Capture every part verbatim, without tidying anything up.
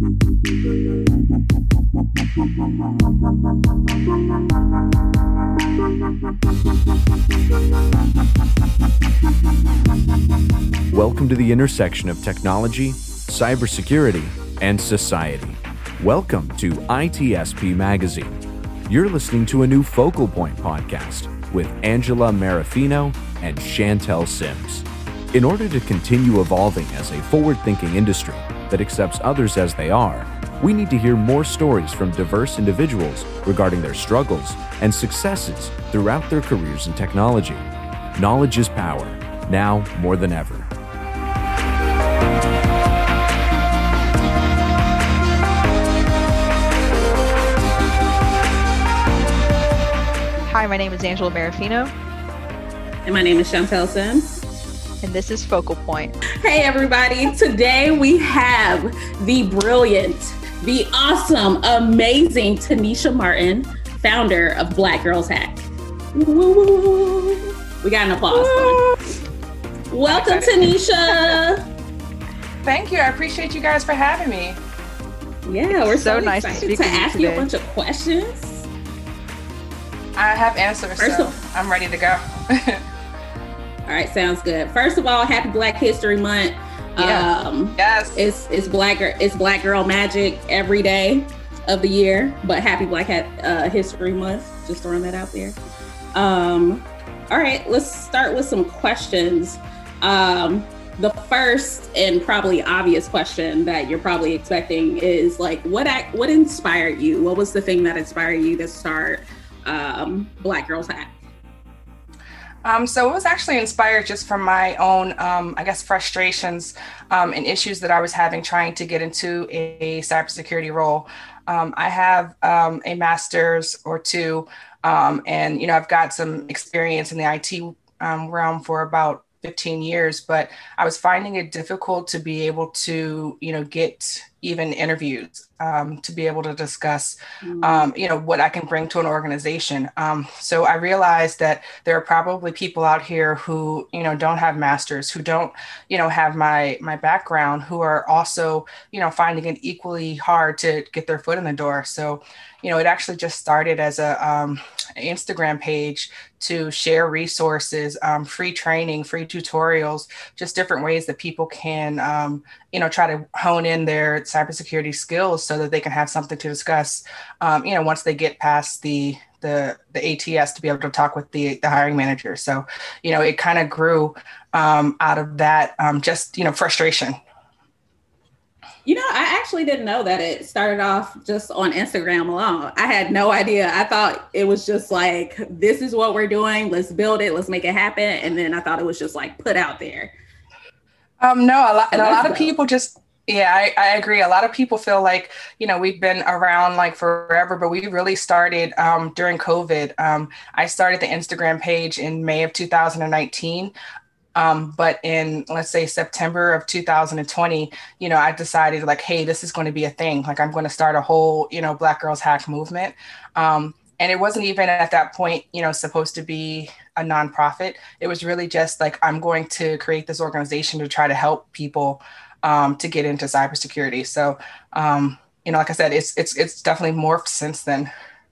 Welcome to the intersection of technology, cybersecurity, and society. Welcome to I T S P Magazine. You're listening to a new Focal Point podcast with Angela Marafino and Chantel Sims. In order to continue evolving as a forward-thinking industry that accepts others as they are, we need to hear more stories from diverse individuals regarding their struggles and successes throughout their careers in technology. Knowledge is power, now more than ever. Hi, my name is Angela Marafino. And my name is Chantel Sims. And this is Focal Point. Hey, everybody. Today we have the brilliant, the awesome, amazing Tanisha Martin, founder of Black Girls Hack. Woo. We got an applause for her. Welcome, Tanisha. Thank you. I appreciate you guys for having me. Yeah, we're so, so nice excited to, to ask you, you a bunch of questions. I have answers, First so of- I'm ready to go. All right, sounds good. First of all, happy Black History Month. Yeah. Um, yes. It's it's Black it's Black Girl Magic every day of the year, but happy Black uh, History Month. Just throwing that out there. Um, all right, let's start with some questions. Um, the first and probably obvious question that you're probably expecting is like, what act, what inspired you? What was the thing that inspired you to start um, Black Girls Hack? Um, so it was actually inspired just from my own, um, I guess, frustrations um, and issues that I was having trying to get into a cybersecurity role. Um, I have um, a master's or two, um, and, you know, I've got some experience in the I T um, realm for about fifteen years, but I was finding it difficult to be able to, you know, get even interviews, um, to be able to discuss, um, you know, what I can bring to an organization. Um, so I realized that there are probably people out here who, you know, don't have masters, who don't, you know, have my my background, who are also, you know, finding it equally hard to get their foot in the door. So, you know, it actually just started as a um, Instagram page to share resources, um, free training, free tutorials, just different ways that people can, um, you know, try to hone in their cybersecurity skills so that they can have something to discuss, um, you know, once they get past the the the A T S to be able to talk with the, the hiring manager. So, you know, it kind of grew um, out of that, um, just, you know, frustration. You know, I actually didn't know that it started off just on Instagram alone. I had no idea. I thought it was just like, this is what we're doing. Let's build it. Let's make it happen. And then I thought it was just like put out there. Um, no, a lot, and a lot of people just, yeah, I, I agree. A lot of people feel like, you know, we've been around like forever, but we really started um, during COVID. Um, I started the Instagram page in May of two thousand nineteen. Um, but in, let's say, September of two thousand twenty, you know, I decided like, hey, this is going to be a thing. Like, I'm going to start a whole, you know, Black Girls Hack movement. Um, and it wasn't even at that point, you know, supposed to be a nonprofit. It was really just like, I'm going to create this organization to try to help people um, to get into cybersecurity. So, um, you know, like I said, it's it's it's definitely morphed since then.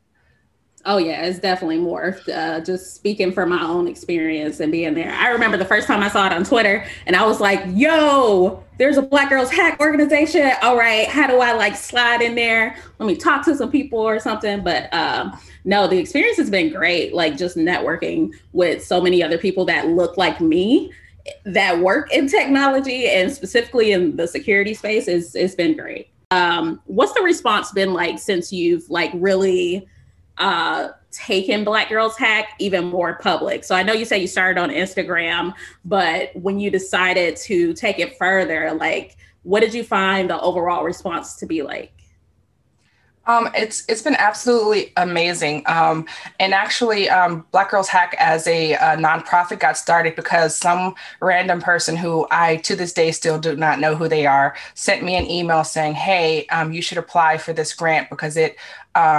Oh, yeah, it's definitely morphed. Uh, just speaking from my own experience and being there. I remember the first time I saw it on Twitter and I was like, yo, there's a Black Girls Hack organization. All right, how do I like slide in there? Let me talk to some people or something. But um, no, the experience has been great. Like just networking with so many other people that look like me that work in technology and specifically in the security space is it's been great. Um, what's the response been like since you've like really uh, taken Black Girls Hack even more public? So I know you say you started on Instagram, but when you decided to take it further, like what did you find the overall response to be like? Um, it's it's been absolutely amazing. Um, and actually, um, Black Girls Hack as a, a nonprofit got started because some random person who I to this day still do not know who they are sent me an email saying, hey, um, you should apply for this grant because it um,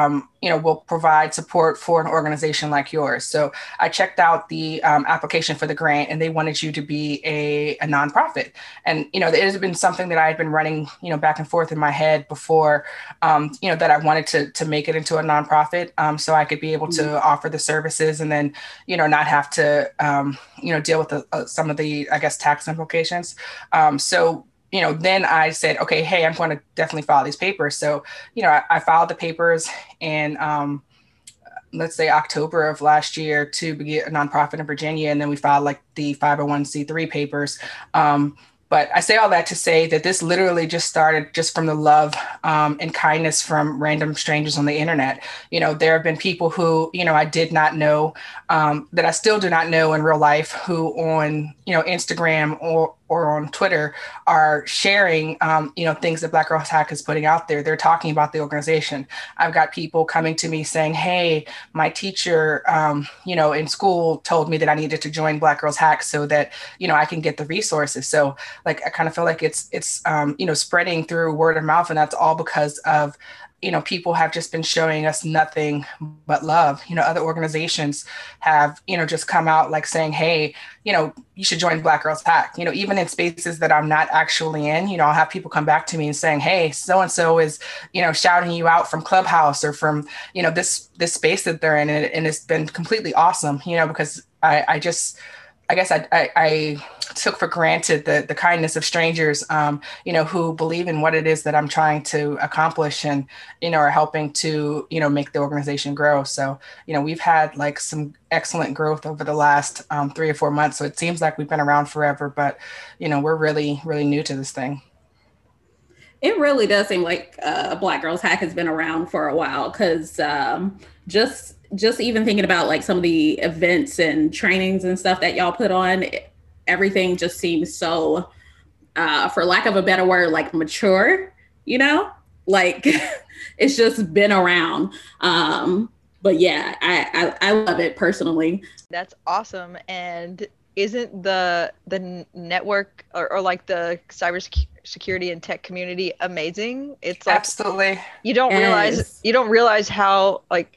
you know, will provide support for an organization like yours. So I checked out the um, application for the grant, and they wanted you to be a, a nonprofit. And, you know, it has been something that I had been running, you know, back and forth in my head before, um, you know, that I wanted to, to make it into a nonprofit, um, so I could be able to mm-hmm. offer the services and then, you know, not have to, um, you know, deal with the, uh, some of the, I guess, tax implications. Um, so you know, then I said, okay, hey, I'm going to definitely file these papers. So, you know, I, I filed the papers in, um, let's say October of last year to begin a nonprofit in Virginia. And then we filed like the five oh one c three papers. Um, But I say all that to say that this literally just started just from the love um, and kindness from random strangers on the internet. You know, there have been people who, you know, I did not know, um, that I still do not know in real life, who on, you know, Instagram or or on Twitter are sharing, um, you know, things that Black Girls Hack is putting out there. They're talking about the organization. I've got people coming to me saying, hey, my teacher, um, you know, in school told me that I needed to join Black Girls Hack so that, you know, I can get the resources. So like, I kind of feel like it's, it's, um, you know, spreading through word of mouth. And that's all because of, you know, people have just been showing us nothing but love. You know, other organizations have, you know, just come out like saying, hey, you know, you should join Black Girls Hack. You know, even in spaces that I'm not actually in, you know, I'll have people come back to me and saying, hey, so-and-so is, you know, shouting you out from Clubhouse or from, you know, this, this space that they're in. And, and it's been completely awesome, you know, because I, I just, I guess I, I, I took for granted the, the kindness of strangers, um, you know, who believe in what it is that I'm trying to accomplish and, you know, are helping to, you know, make the organization grow. So, you know, we've had like some excellent growth over the last um, three or four months. So it seems like we've been around forever, but, you know, we're really, really new to this thing. It really does seem like uh, Black Girls Hack has been around for a while because um, just just even thinking about like some of the events and trainings and stuff that y'all put on, everything just seems so, uh, for lack of a better word, like mature, you know, like it's just been around. Um, but yeah, I, I, I love it personally. That's awesome. And isn't the the network or, or like the cybersecurity and tech community amazing? It's like, absolutely. You don't yes. realize you don't realize how like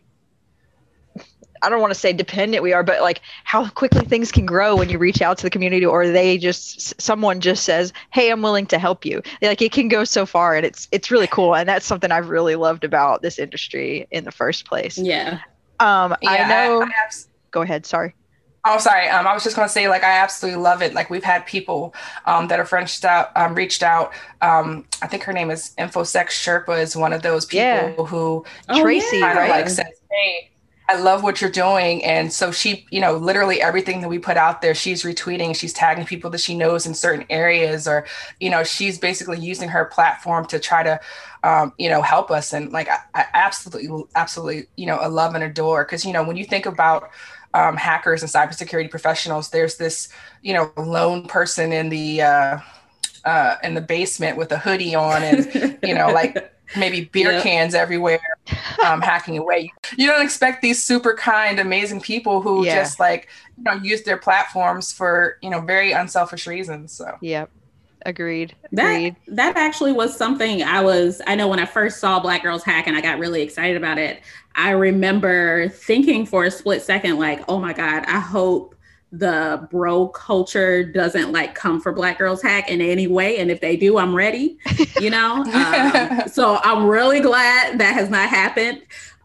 I don't want to say dependent we are, but like how quickly things can grow when you reach out to the community, or they just someone just says, "Hey, I'm willing to help you." Like it can go so far, and it's it's really cool, and that's something I've really loved about this industry in the first place. Yeah. Um, yeah, I know. I, I abs- go ahead. Sorry. Oh, sorry. Um, I was just going to say, like, I absolutely love it. Like, we've had people um, that have reached out. Um, reached out. Um, I think her name is InfoSec Sherpa is one of those people yeah. who oh, Tracy kind of right? like says, "Hey, I love what you're doing." And so she, you know, literally everything that we put out there, she's retweeting, she's tagging people that she knows in certain areas, or, you know, she's basically using her platform to try to, um, you know, help us. And like, I, I absolutely, absolutely, you know, I love and adore. Cause, you know, when you think about um, hackers and cybersecurity professionals, there's this, you know, lone person in the, uh, uh, in the basement with a hoodie on and, you know, like, maybe beer yep. cans everywhere, um, hacking away. You don't expect these super kind, amazing people who yeah. just like, you know, use their platforms for, you know, very unselfish reasons. So, yep. Agreed. Agreed. That, that actually was something I was, I know when I first saw Black Girls Hack and I got really excited about it, I remember thinking for a split second, like, oh my God, I hope the bro culture doesn't like come for Black Girls Hack in any way. And if they do, I'm ready, you know? um, so I'm really glad that has not happened.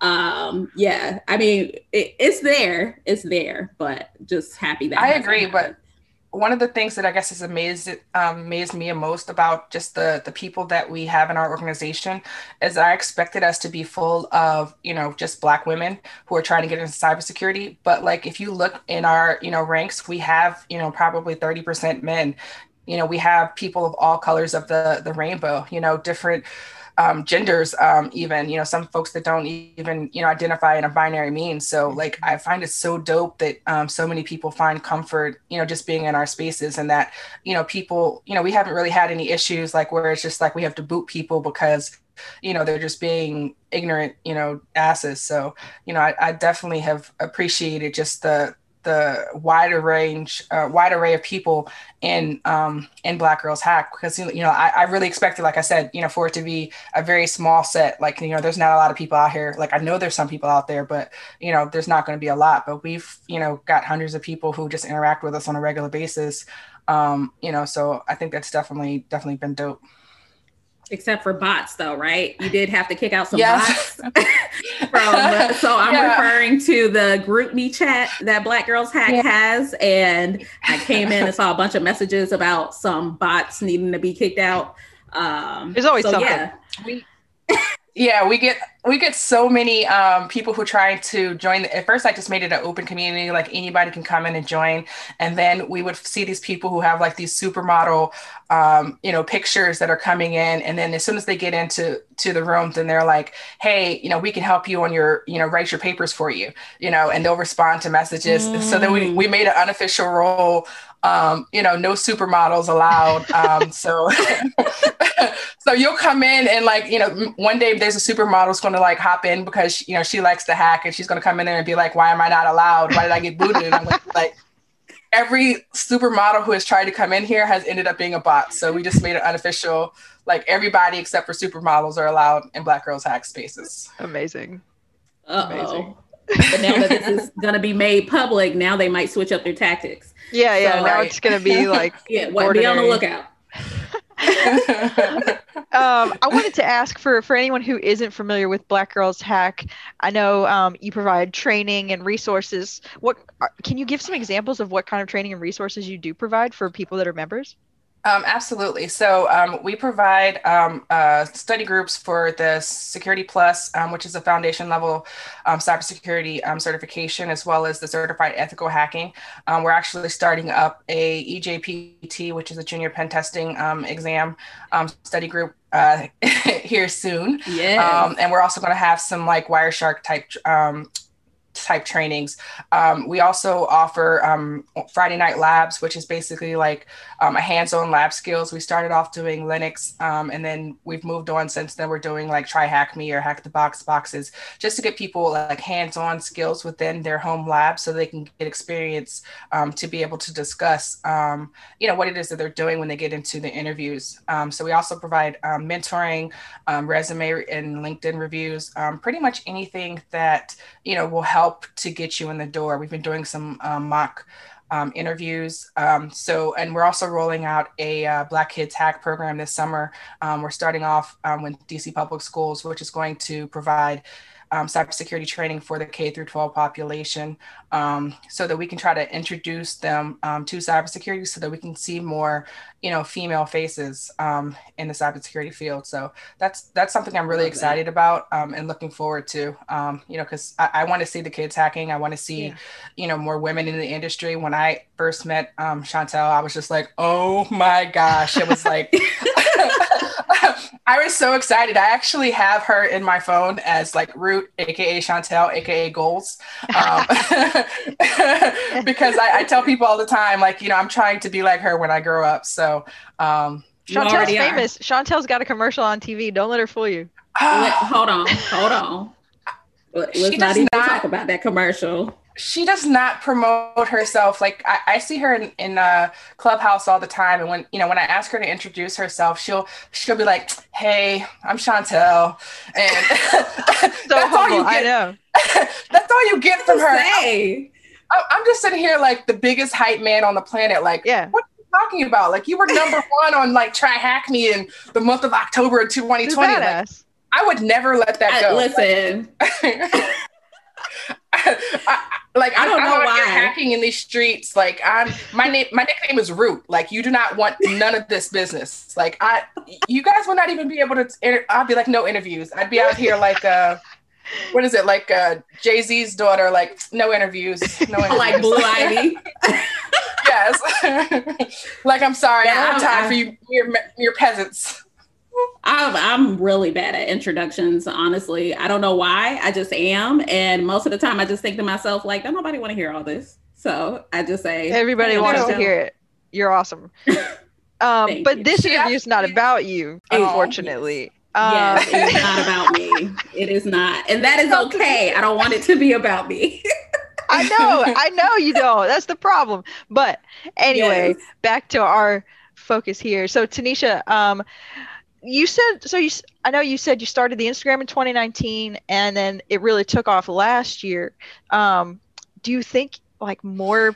Um, yeah, I mean, it, it's there, it's there, but just happy that I agree. Happened. But one of the things that I guess has amazed um, amazed me most about just the the people that we have in our organization is I expected us to be full of, you know, just Black women who are trying to get into cybersecurity. But like, if you look in our, you know, ranks, we have, you know, probably thirty percent men. You know, we have people of all colors of the the rainbow, you know, different Um, genders, um, even, you know, some folks that don't even, you know, identify in a binary means. So like, I find it so dope that um, so many people find comfort, you know, just being in our spaces, and that, you know, people, you know, we haven't really had any issues like where it's just like we have to boot people because, you know, they're just being ignorant, you know, asses. So, you know, I, I definitely have appreciated just the, the wider range, uh, wide array of people in um, in Black Girls Hack, because you know I, I really expected, like I said, you know, for it to be a very small set. Like, you know, there's not a lot of people out here. Like, I know there's some people out there, but you know, there's not going to be a lot. But we've, you know, got hundreds of people who just interact with us on a regular basis. Um, you know, so I think that's definitely definitely been dope. Except for bots, though, right? You did have to kick out some yes. bots. From, so I'm yeah. referring to the GroupMe chat that Black Girls Hack yeah. has. And I came in and saw a bunch of messages about some bots needing to be kicked out. Um, There's always so, something. Yeah. We, yeah, we get we get so many um, people who try to join. The, at first, I just made it an open community, like anybody can come in and join. And then we would see these people who have like these supermodel, um, you know, pictures that are coming in. And then as soon as they get into to the room, then they're like, hey, you know, we can help you on your, you know, write your papers for you, you know, and they'll respond to messages. Mm. So then we we made an unofficial role. Um, you know, no supermodels allowed. Um, so, so you'll come in and like, you know, one day there's a supermodel who's going to like hop in because, you know, she likes to hack and she's going to come in there and be like, why am I not allowed? Why did I get booted? And I'm like, like, every supermodel who has tried to come in here has ended up being a bot. So we just made it unofficial. Like everybody except for supermodels are allowed in Black Girls Hack spaces. Amazing. Uh-oh. Amazing. But now that this is going to be made public, now they might switch up their tactics. Yeah, yeah. So, now right. it's going to be like yeah, well, be on the lookout. um, I wanted to ask for for anyone who isn't familiar with Black Girls Hack. I know um, you provide training and resources. What can you give some examples of what kind of training and resources you do provide for people that are members? Um, absolutely. So um, we provide um, uh, study groups for the Security Plus, um, which is a foundation level um, cybersecurity um, certification, as well as the Certified Ethical Hacking. Um, we're actually starting up a E J P T, which is a junior pen testing um, exam um, study group uh, here soon. Yeah. Um, and we're also going to have some like Wireshark type um, type trainings. Um, we also offer um, Friday Night Labs, which is basically like um, a hands-on lab skills. We started off doing Linux, um, and then we've moved on since then. We're doing like Try Hack Me or Hack the Box boxes, just to get people like hands-on skills within their home lab so they can get experience um, to be able to discuss, um, you know, what it is that they're doing when they get into the interviews. Um, so we also provide um, mentoring, um, resume and LinkedIn reviews, um, pretty much anything that, you know, will help help to get you in the door. We've been doing some um, mock um, interviews. Um, so, and we're also rolling out a uh, Black Kids Hack program this summer. Um, we're starting off um, with D C Public Schools, which is going to provide um, cybersecurity training for the K through twelve population, um, so that we can try to introduce them um, to cybersecurity, so that we can see more, you know, female faces um, in the cybersecurity field. So that's that's something I'm really excited about um, and looking forward to. Um, you know, because I, I want to see the kids hacking. I want to see, yeah. you know, more women in the industry. When I first met um, Chantel, I was just like, oh my gosh, it was like. I was so excited. I actually have her in my phone as like Root, aka Chantel, aka Goals, um, because I, I tell people all the time, like, you know, I'm trying to be like her when I grow up. So um, Chantel's famous. Are. Chantel's got a commercial on T V. Don't let her fool you. Let, hold on, hold on. Let's she not even not, talk about that commercial. She does not promote herself. Like I, I see her in, in uh, Clubhouse all the time, and when you know when I ask her to introduce herself, she'll she'll be like, "Hey, I'm Chantel," and so that's humble, all you get. I know. That's all you get from her. Say. I, I'm just sitting here like the biggest hype man on the planet. Like, yeah. What are you talking about? Like, you were number one on like Try Hack Me in the month of October of twenty twenty. Like, I would never let that go. I, listen. Like, I, I, like I don't I'm know why you're hacking in these streets. Like I'm, my name, my nickname is Root. Like you do not want none of this business. Like I, you guys will not even be able to. I'll be like no interviews. I'd be out here like uh, what is it like uh, Jay-Z's daughter? Like no interviews, no interviews. Like Blue Ivy. Yes. Like I'm sorry, yeah, I don't have time I, for you, mere, mere peasants. I'm, I'm really bad at introductions, honestly. I don't know why. I just am. And most of the time I just think to myself, like, don't nobody want to hear all this. So I just say, everybody hey, wants to hear it. You're awesome. Um, but you. this interview is not about you, unfortunately. Um, yes, it is not about me. It is not. And that is okay. I don't want it to be about me. I know, I know you don't. That's the problem. But anyway, Yes. back to our focus here. So Tanisha, um, you said so. You, s- I know you said you started the Instagram in twenty nineteen, and then it really took off last year. Um, do you think like more,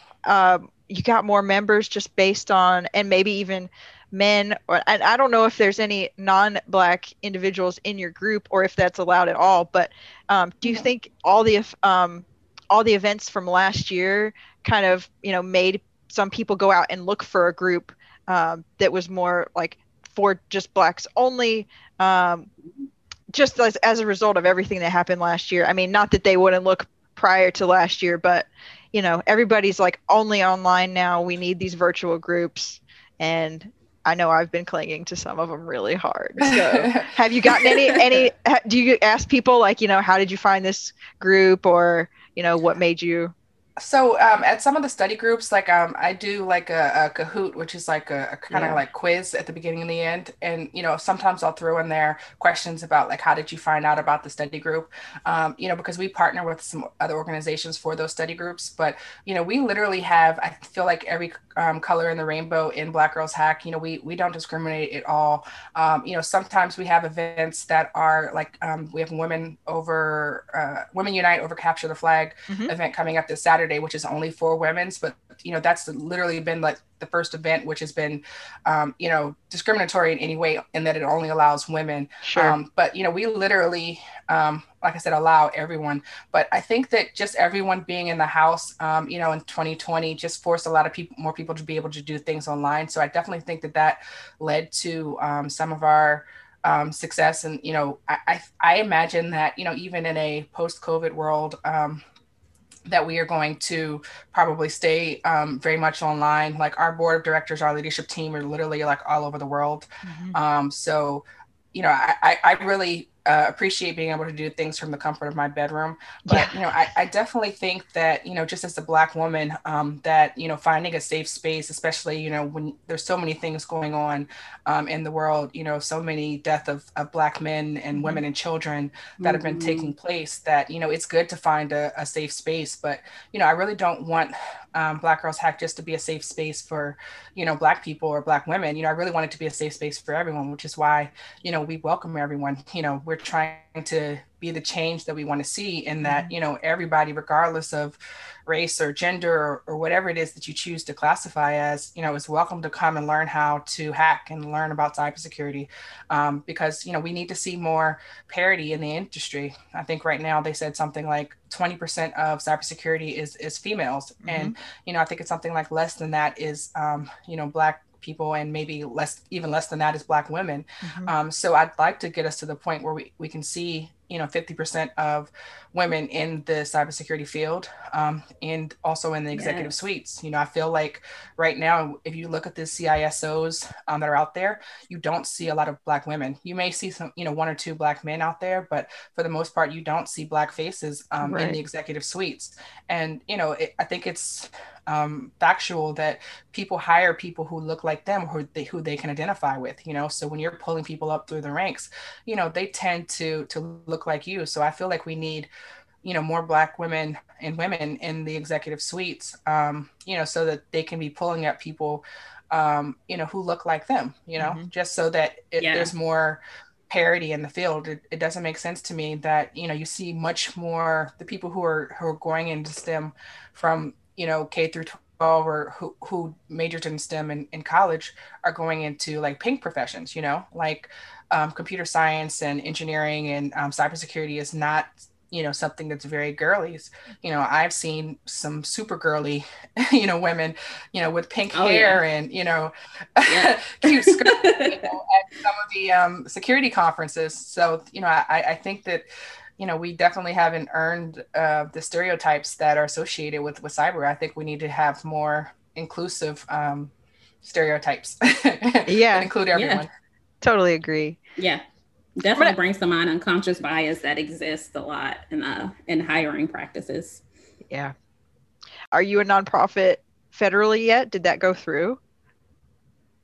um, you got more members just based on, and maybe even men, or and I don't know if there's any non-black individuals in your group or if that's allowed at all, but um, do you Mhm. think all the eff- um, all the events from last year kind of, you know, made some people go out and look for a group um, that was more like for just blacks only, um, just as, as a result of everything that happened last year? I mean, not that they wouldn't look prior to last year, but you know, everybody's like only online now. We need these virtual groups, and I know I've been clinging to some of them really hard. So, have you gotten any any? ha- Do you ask people like, you know, how did you find this group, or you know, what made you? So um, at some of the study groups, like um, I do like a, a Kahoot, which is like a, a kind of Yeah. like quiz at the beginning and the end. And, you know, sometimes I'll throw in there questions about like, how did you find out about the study group? Um, you know, because we partner with some other organizations for those study groups. But, you know, we literally have, I feel like every um, color in the rainbow in Black Girls Hack. You know, we, we don't discriminate at all. Um, you know, sometimes we have events that are like, um, we have women over, uh, Women Unite Over Capture the Flag Mhm. event coming up this Saturday, which is only for women's, but you know that's literally been like the first event which has been, um, you know, discriminatory in any way in that it only allows women. Sure. Um, but you know, we literally, um, like I said, allow everyone. But I think that just everyone being in the house, um, you know, in twenty twenty, just forced a lot of people, more people, to be able to do things online. So I definitely think that that led to um, some of our um, success. And you know, I, I I imagine that you know even in a post-COVID world. Um, that we are going to probably stay um, very much online. Like our board of directors, our leadership team are literally like all over the world. Mhm. Um, so, you know, I, I, I really uh, appreciate being able to do things from the comfort of my bedroom. Yeah. But, you know, I, I definitely think that, you know, just as a Black woman, um, that, you know, finding a safe space, especially, you know, when there's so many things going on um, in the world, you know, so many death of, of Black men and Mhm. women and children that have been taking Mhm. place, that, you know, it's good to find a, a safe space. But, you know, I really don't want um, Black Girls Hack just to be a safe space for, you know, Black people or Black women. You know, I really want it to be a safe space for everyone, which is why, you know, we welcome everyone. You know, we're trying to be the change that we want to see, in that, Mhm. you know, everybody, regardless of race or gender or, or whatever it is that you choose to classify as, you know, is welcome to come and learn how to hack and learn about cybersecurity. Um, because, you know, we need to see more parity in the industry. I think right now they said something like twenty percent of cybersecurity is is females, Mhm. and you know I think it's something like less than that is um, you know Black people, and maybe less, even less than that is Black women. Mhm. Um, so I'd like to get us to the point where we, we can see you know fifty percent of women in the cybersecurity field, um, and also in the executive Yes. suites. You know, I feel like right now, if you look at the C I S Os um, that are out there, you don't see a lot of Black women. You may see some, you know, one or two Black men out there, but for the most part, you don't see Black faces um, in Right. the executive suites. And, you know, it, I think it's um, factual that people hire people who look like them, who they, who they can identify with, you know? So when you're pulling people up through the ranks, you know, they tend to, to look like you. So I feel like we need, you know, more Black women and women in the executive suites, um, you know, so that they can be pulling up people, um, you know, who look like them, you know, Mhm. just so that it, Yeah. there's more parity in the field. It, it doesn't make sense to me that, you know, you see much more the people who are, who are going into STEM from, you know, K through twelve, or who, who majored in STEM in, in college, are going into like pink professions, you know, like um, computer science and engineering and um, cybersecurity is not, you know, something that's very girlies. You know, I've seen some super girly, you know, women, you know, with pink Oh yeah. hair and, you know, Yeah. cute skirts, you know, at some of the um, security conferences. So, you know, I, I think that, you know, we definitely haven't earned uh, the stereotypes that are associated with, with cyber. I think we need to have more inclusive um, stereotypes that Yeah. include Yeah. everyone. Totally agree. Yeah. I'm Definitely gonna, brings to mind unconscious bias that exists a lot in uh in hiring practices. yeah. Are you a nonprofit federally yet? Did that go through?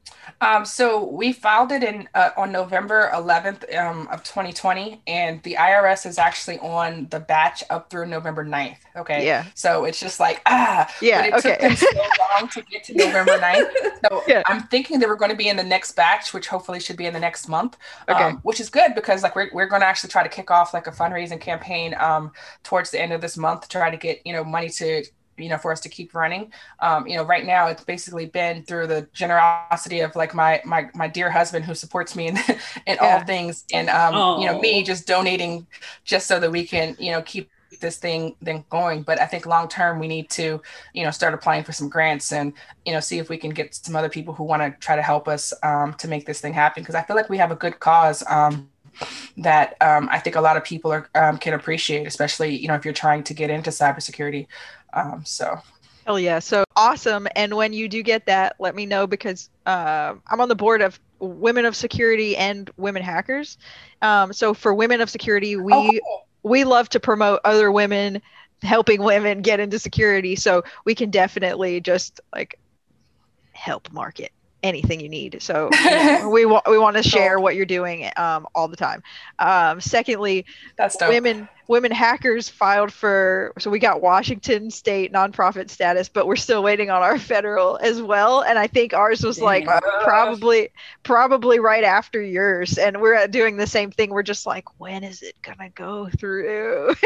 Um, so we filed it in uh, on November eleventh um, of twenty twenty, and the I R S is actually on the batch up through November ninth. Okay, Yeah. so it's just like ah, Yeah, but it okay. took them so long to get to November ninth. So Yeah. I'm thinking they were going to be in the next batch, which hopefully should be in the next month. Okay. Um, which is good because like we're we're going to actually try to kick off like a fundraising campaign um, towards the end of this month to try to get you know money to you know, for us to keep running. Um, you know, right now it's basically been through the generosity of like my my my dear husband who supports me in in Yeah. all things, and um, Oh. you know, me just donating just so that we can you know keep this thing then going. But I think long term we need to you know start applying for some grants and you know see if we can get some other people who want to try to help us um, to make this thing happen, because I feel like we have a good cause. Um, that um, I think a lot of people are um, can appreciate, especially you know if you're trying to get into cybersecurity. Um, so, Hell yeah. So awesome. And when you do get that, let me know because uh, I'm on the board of Women of Security and Women Hackers. Um, so for Women of Security, we oh, cool. we love to promote other women helping women get into security. So we can definitely just like help market anything you need. So you know, we want we want to share Cool. what you're doing um, all the time. Um, secondly, That's dope. women women hackers filed for, so we got Washington state nonprofit status, but we're still waiting on our federal as well. And I think ours was like Dang. probably probably right after yours. And we're uh, doing the same thing. We're just like, when is it gonna go through? um,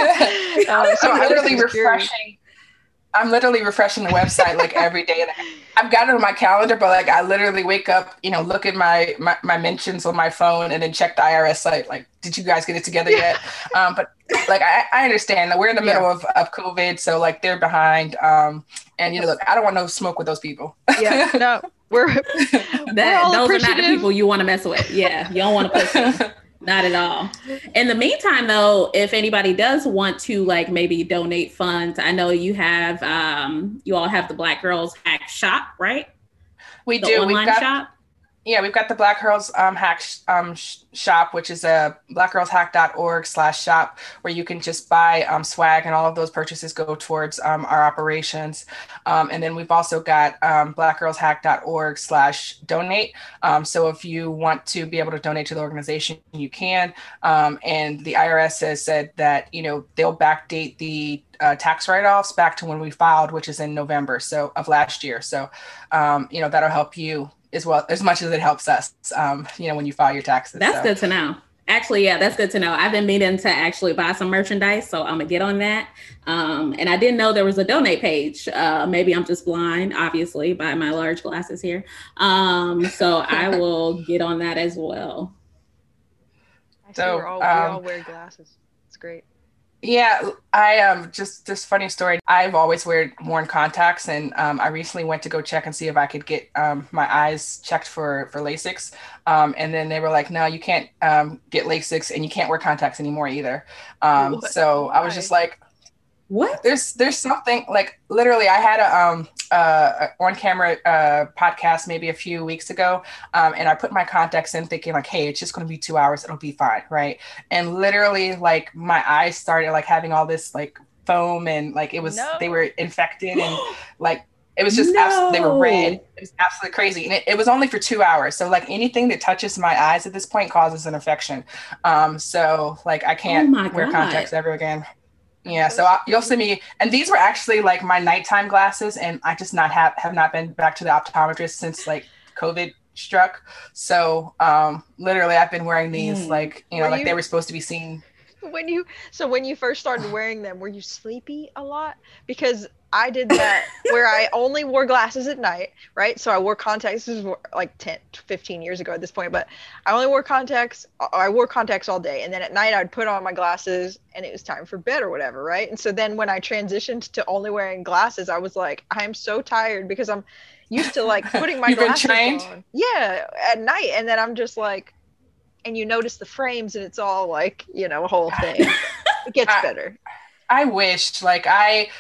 so I'm I was literally just curious. refreshing. I'm literally refreshing the website like every day. And I've got it on my calendar, but like I literally wake up, you know, look at my, my my mentions on my phone and then check the I R S site. Like, did you guys get it together yet? Um, but like I, I understand that we're in the middle Yeah. of, of COVID, so like they're behind. Um, and you know, look, I don't want no smoke with those people. Yeah, no, we're That all those are not the appreciative. people you want to mess with. Yeah, you don't want to push them. Not at all. In the meantime, though, if anybody does want to like maybe donate funds, I know you have um you all have the Black Girls Hack Shop, right? We The do. online We've got shop. Yeah, we've got the Black Girls um, Hack sh- um, sh- shop, which is a blackgirlshack.org slash shop, where you can just buy um, swag, and all of those purchases go towards um, our operations. Um, and then we've also got um, blackgirlshack.org slash donate. Um, so if you want to be able to donate to the organization, you can. Um, and the I R S has said that, you know, they'll backdate the uh, tax write-offs back to when we filed, which is in November so of last year. So, um, you know, that'll help you as well, as much as it helps us, um, you know, when you file your taxes. That's so. good to know. Actually, yeah, that's good to know. I've been meaning to actually buy some merchandise, so I'm gonna get on that. Um, and I didn't know there was a donate page. Uh, maybe I'm just blind, obviously, by my large glasses here. Um, so I will get on that as well. I see So, we're all, we um, all wear glasses. It's great. Yeah, I um just this funny story. I've always wear, worn contacts, and um, I recently went to go check and see if I could get um, my eyes checked for for LASIK. Um, and then they were like, "No, you can't um, get LASIK, and you can't wear contacts anymore either." Um, What? so I was Why? just like, What? "There's there's something like literally." I had a um uh on camera uh podcast maybe a few weeks ago, um, and I put my contacts in thinking like, "Hey, it's just going to be two hours. It'll be fine, right?" And literally, like my eyes started like having all this like foam, and like it was No. they were infected, and like it was just abs- they were red. No. It was absolutely crazy, and it, it was only for two hours. So like anything that touches my eyes at this point causes an infection. Um, so like I can't Oh my wear God. contacts ever again. Yeah, so I, you'll see me, and these were actually like my nighttime glasses, and I just not have have not been back to the optometrist since like COVID struck. So um, literally, I've been wearing these Mm. like you know Were like you- they were supposed to be seen. When you so when you first started wearing them, were you sleepy a lot? Because I did that where I only wore glasses at night, right? So I wore contacts. This is like ten, fifteen years ago at this point, but I only wore contacts. I wore contacts all day, and then at night I'd put on my glasses, and it was time for bed or whatever, right? And so then when I transitioned to only wearing glasses, I was like, I'm so tired because I'm used to like putting my You've been glasses trained? on. Yeah, at night, and then I'm just like, and you notice the frames, and it's all like, you know, a whole thing. It gets I- better. I wished like I.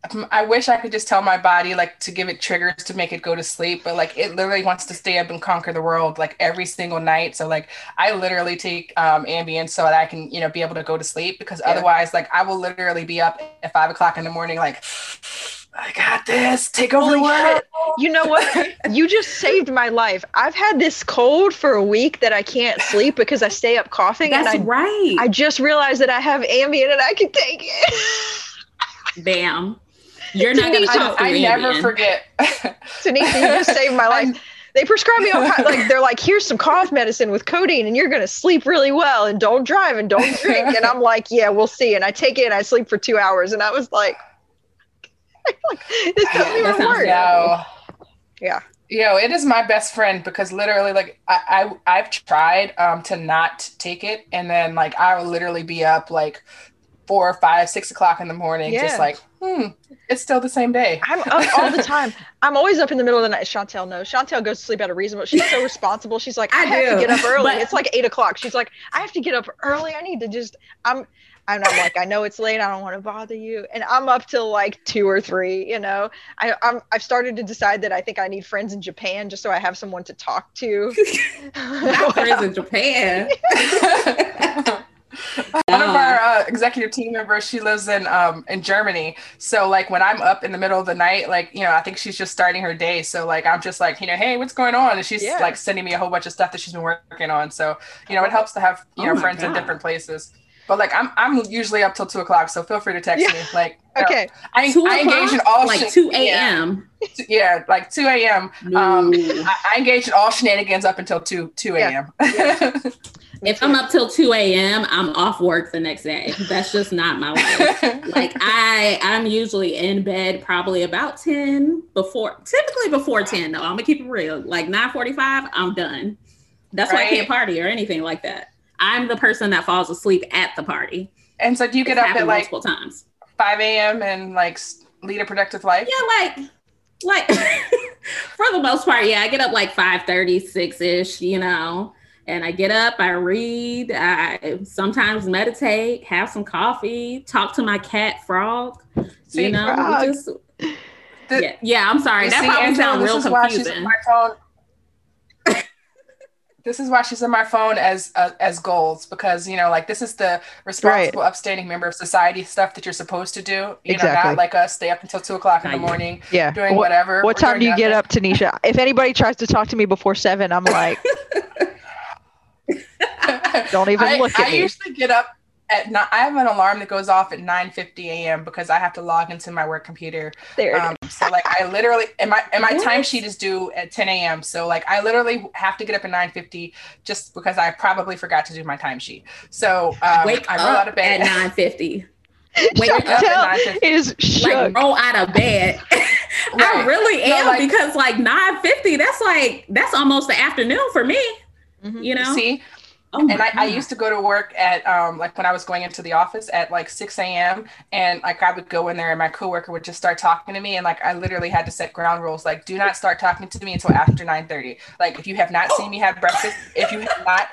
I wish I could just tell my body like to give it triggers to make it go to sleep, but like it literally wants to stay up and conquer the world like every single night. So like I literally take um, Ambien so that I can you know be able to go to sleep, because Yeah. otherwise like I will literally be up at five o'clock in the morning like I got this. Take over Holy the world. shit. You know what? You just saved my life. I've had this cold for a week that I can't sleep because I stay up coughing. That's and I, right. I just realized that I have Ambien and I can take it. Bam. You're not going to cough I, I never Ambien. forget. Tanisha, you just saved my life. They prescribe me all kind, like they're like, here's some cough medicine with codeine and you're going to sleep really well and don't drive and don't drink. And I'm like, yeah, we'll see. And I take it and I sleep for two hours. And I was like, like this doesn't Yeah, even work. No. Yeah. Yo, it is my best friend because literally, like, I, I I've tried um to not take it, and then like I will literally be up like four, five, six o'clock in the morning, Yeah. just like, hmm, it's still the same day. I'm up all the time. I'm always up in the middle of the night. Chantel knows. Chantel goes to sleep at a reasonable. She's so responsible. She's like, I, I have do, to get up early. but- It's like eight o'clock. She's like, I have to get up early. I need to just. I'm. I'm not like, I know it's late. I don't want to bother you. And I'm up till like two or three. You know, I, I'm. I've started to decide that I think I need friends in Japan just so I have someone to talk to. Not friends in Japan. One of our uh, executive team members, she lives in um in Germany. So like when I'm up in the middle of the night, like, you know, I think she's just starting her day. So like I'm just like, you know, hey, what's going on? And she's Yeah. like sending me a whole bunch of stuff that she's been working on. So, you know, it helps to have, you Oh know, my friends in God. different places. But like I'm I'm usually up till two o'clock. So feel free to text Yeah. me. Like, you know, Okay. I, Two I engage in o'clock? all like shit- two Yeah, a.m. yeah, like two a.m. No. Um, I, I engage in all shenanigans up until two two a.m. If I'm up till two a.m., I'm off work the next day. That's just not my life. Like I, I'm usually in bed probably about ten before, typically before ten. No, I'm gonna keep it real. Like nine forty-five, I'm done. That's why I Right. can't party or anything like that. I'm the person that falls asleep at the party. And so do you get It's up happened at like multiple times. five a.m. and like s- lead a productive life? Yeah, like, like for the most part, yeah, I get up like five thirty, six-ish, you know, and I get up, I read, I sometimes meditate, have some coffee, talk to my cat Frog, See, you know, Frog. we just, The- yeah, yeah, I'm sorry, You that see, probably Angela, sounds this real is why she's confusing. on my phone. This is why she's on my phone as uh, as goals, because, you know, like this is the responsible, upstanding member of society stuff that you're supposed to do. You Exactly. know, not like us stay up until two o'clock in the Not you. morning Yeah. doing What- whatever. What or time do doing you get nothing. up, Tanisha? If anybody tries to talk to me before seven, I'm like, don't even I, look at I me. usually get up at nine. I have an alarm that goes off at nine fifty a.m. because I have to log into my work computer. There. Um, so like I literally, and my and my What? timesheet is due at ten a.m. So like I literally have to get up at nine fifty just because I probably forgot to do my timesheet. So um, Wake I roll out up of bed at nine fifty. Wake Wake up at Chantel nine fifty. is Like shook. roll out of bed. I Right. really No, am like- because like nine fifty, that's like, that's almost the afternoon for me, Mhm. you know? See, Oh my and I, I God. used to go to work at um like when I was going into the office at like six a.m. and like I would go in there and my coworker would just start talking to me, and like I literally had to set ground rules, like do not start talking to me until after nine thirty. Like if you have not seen me have breakfast, if you have not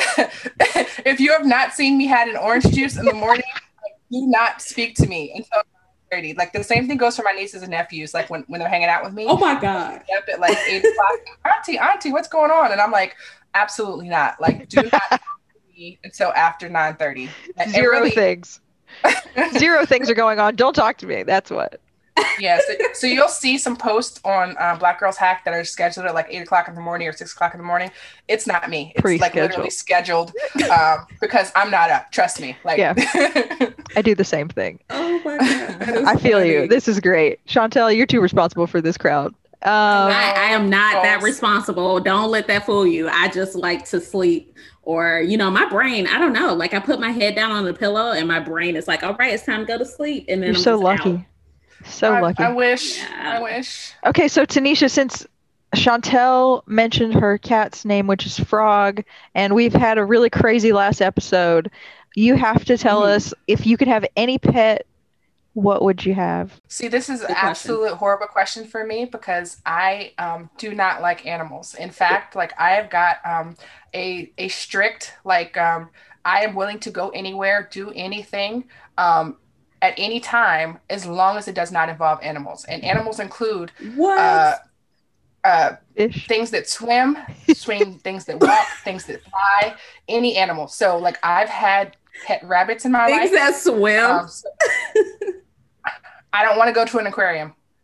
if you have not seen me had an orange juice in the morning, like, do not speak to me until nine thirty. Like the same thing goes for my nieces and nephews. Like when, when they're hanging out with me, Oh my God. up at like eight o'clock, auntie, auntie, what's going on? And I'm like, absolutely not. Like, do not talk to me until after nine thirty. Zero things. Zero things are going on. Don't talk to me. That's what. Yeah. So, so you'll see some posts on uh, Black Girls Hack that are scheduled at like eight o'clock in the morning or six o'clock in the morning. It's not me. It's like literally scheduled um, because I'm not up. Trust me. Like, Yeah. I do the same thing. Oh my God. That is I feel funny. you. This is great. Chantel, you're too responsible for this crowd. Um, I, I am not that Girls. responsible. Don't let that fool you. I just like to sleep, or, you know, my brain, I don't know. Like I put my head down on the pillow and my brain is like, all right, it's time to go to sleep. And then you're I'm so just lucky. out. So I, lucky. I wish. Yeah. I wish. Okay, so Tanisha, since Chantel mentioned her cat's name, which is Frog, and we've had a really crazy last episode, you have to tell Mhm. us if you could have any pet, what would you have? See, this is an Good question. absolute horrible question for me because I um, do not like animals. In fact, like I have got um, a a strict like um, I am willing to go anywhere, do anything um, at any time as long as it does not involve animals. And animals include What? uh, uh, Fish? things that swim, swing, things that walk, things that fly, any animal. So like I've had pet rabbits in my Things life. that swim. Um, so- I don't want to go to an aquarium.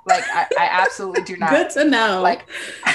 Like I, I absolutely do not. Good to know. Like,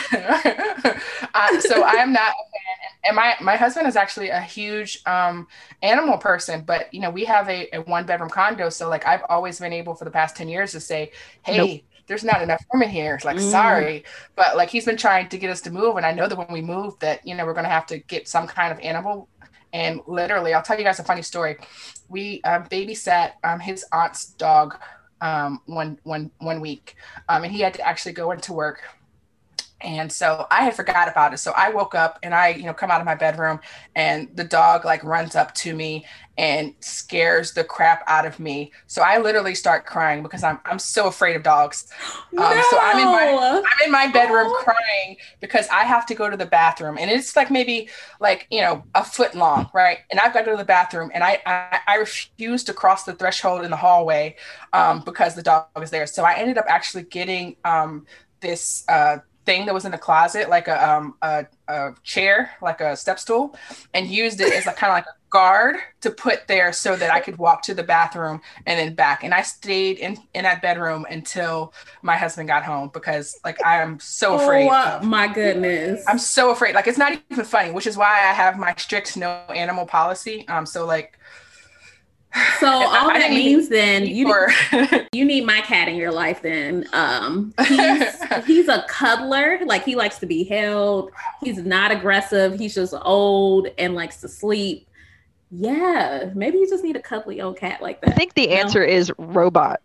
uh, so I am not a fan. And my, my husband is actually a huge um, animal person, but you know, we have a, a one bedroom condo. So like, I've always been able for the past ten years to say, hey, nope. There's not enough room in here. It's like, mm. sorry. But like, he's been trying to get us to move. And I know that when we move that, you know, we're going to have to get some kind of animal. And literally, I'll tell you guys a funny story. We uh, babysat um, his aunt's dog um, one, one, one week. Um, and he had to actually go into work. And so I had forgot about it. So I woke up and I, you know, come out of my bedroom and the dog like runs up to me and scares the crap out of me. So I literally start crying because I'm I'm so afraid of dogs. No. Um, so I'm in my I'm in my bedroom oh. crying because I have to go to the bathroom and it's like maybe like, you know, a foot long, right? And I've got to go to the bathroom and I I, I refuse to cross the threshold in the hallway um, because the dog is there. So I ended up actually getting um, this uh, thing that was in the closet, like a um a, a chair, like a step stool, and used it as a kind of like a guard to put there so that I could walk to the bathroom and then back. And I stayed in, in that bedroom until my husband got home because like I am so afraid. Oh my goodness. I'm so afraid. Like it's not even funny, which is why I have my strict no animal policy. Um so like So all that means then you need, you need my cat in your life then. Um, he's, he's a cuddler. Like he likes to be held. He's not aggressive. He's just old and likes to sleep. Yeah, maybe you just need a cuddly old cat like that. I think the answer know? is robot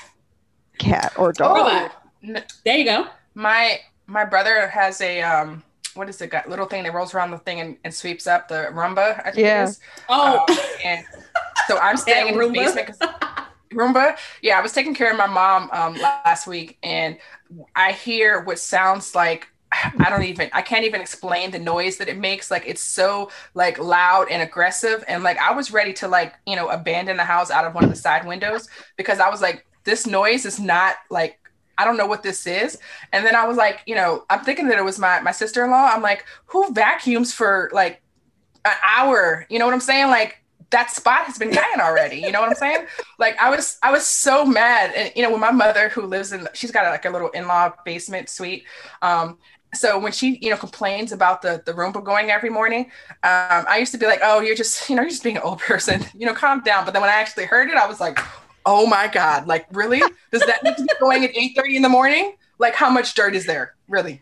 cat or dog. Robot. There you go. My my brother has a um what is it got little thing that rolls around the thing and, and sweeps up the Roomba, I think yeah. it is. Oh um, and so I'm staying in the basement. Roomba. Yeah, I was taking care of my mom um, last week, and I hear what sounds like I don't even I can't even explain the noise that it makes. Like it's so like loud and aggressive, and like I was ready to like you know abandon the house out of one of the side windows because I was like, this noise is not like. I don't know what this is. And then I was like, you know, I'm thinking that it was my my sister-in-law. I'm like, who vacuums for like an hour? You know what I'm saying? Like. That spot has been dying already. You know what I'm saying? Like I was, I was so mad. And, you know, when my mother who lives in, she's got like a little in-law basement suite. Um, so when she, you know, complains about the, the Roomba going every morning, um, I used to be like, oh, you're just, you know, you're just being an old person, you know, calm down. But then when I actually heard it, I was like, oh my God, like really? Does that need to be going at eight thirty in the morning? Like how much dirt is there? Really?